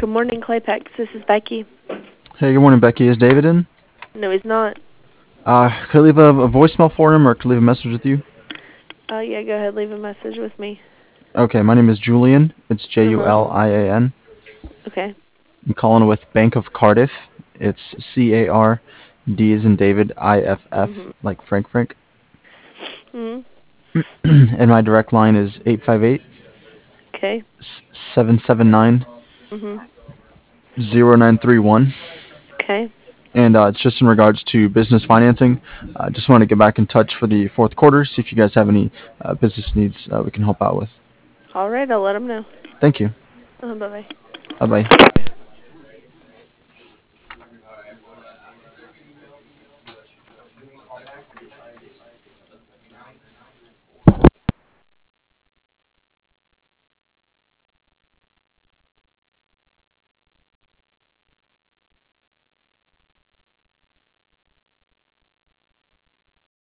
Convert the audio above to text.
morning, Claypex. This is Becky. Hey, good morning, Becky. Is David in? No, he's not. Could I leave a voicemail for him or could I leave a message with you? Yeah, go ahead. Leave a message with me. Okay, my name is Julian. It's Uh-huh. Julian. Okay. I'm calling with Bank of Cardiff. It's CAR, D as in David, IFF, Mhm. like Frank. Mhm. And my direct line is 858 Okay. 779 Mhm. 0931. Okay. And it's just in regards to business financing. I just want to get back in touch for the fourth quarter, see if you guys have any business needs we can help out with. All right. I'll let him know. Thank you. Bye-bye. Bye bye.